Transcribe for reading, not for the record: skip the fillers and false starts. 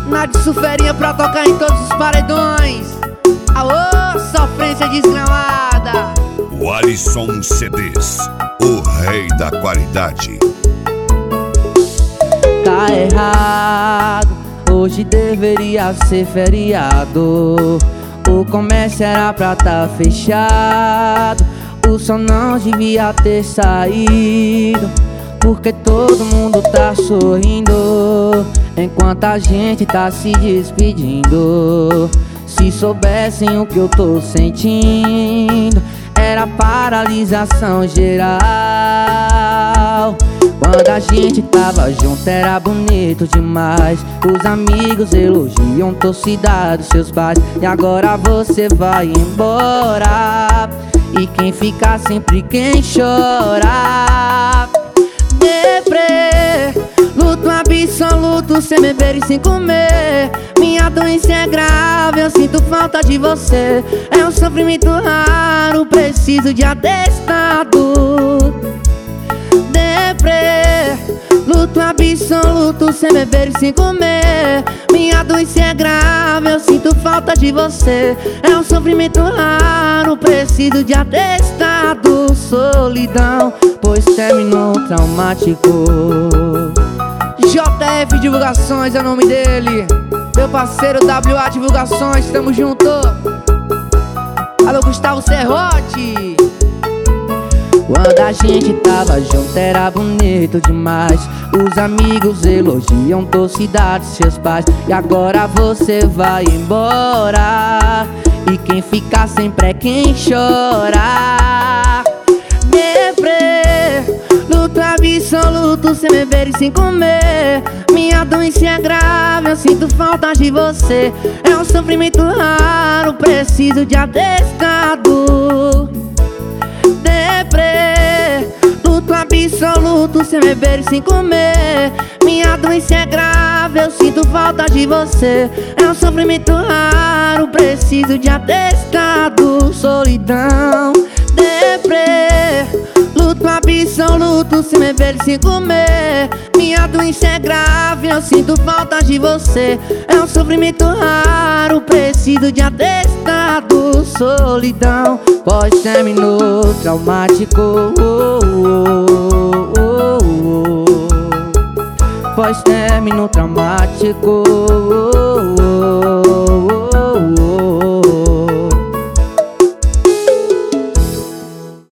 Nath Suferinha pra tocar em todos os paredões. Aô, sofrência desgramada. O Alisson CDs, o rei da qualidade. Tá errado, hoje deveria ser feriado. O comércio era pra tá fechado. O sol não devia ter saído, porque todo mundo tá sorrindo enquanto a gente tá se despedindo. Se soubessem o que eu tô sentindo, era paralisação geral. Quando a gente tava junto era bonito demais. Os amigos elogiam, torcida dos seus pais. E agora você vai embora, e quem fica sempre quem chora. Deprê, luto absoluto, sem beber e sem comer. Minha doença é grave, eu sinto falta de você. É um sofrimento raro, preciso de atestado. Deprê, luto absoluto, sem beber e sem comer. Minha doença é grave, eu sinto falta de você. É um sofrimento raro, preciso de atestado. Solidão, pois terminou traumático. JF Divulgações é o nome dele. Meu parceiro WA Divulgações, tamo junto. Alô, Gustavo Serrote. Quando a gente tava junto era bonito demais. Os amigos elogiam, torcida dos seus pais. E agora você vai embora, e quem fica sempre é quem chora. Deprê, luto absoluto, sem beber e sem comer. Minha doença é grave, eu sinto falta de você. É um sofrimento raro, preciso de atestado. Deprê, luto absoluto, sem beber e sem comer. Minha doença é grave, eu sinto falta de você. É um sofrimento raro, preciso de atestado. Solidão, deprê, luto absoluto, sem beber e sem comer. Minha doença é grave, eu sinto falta de você. É um sofrimento raro, preciso de atestado. Solidão, pós-término traumático. Pós-término traumático.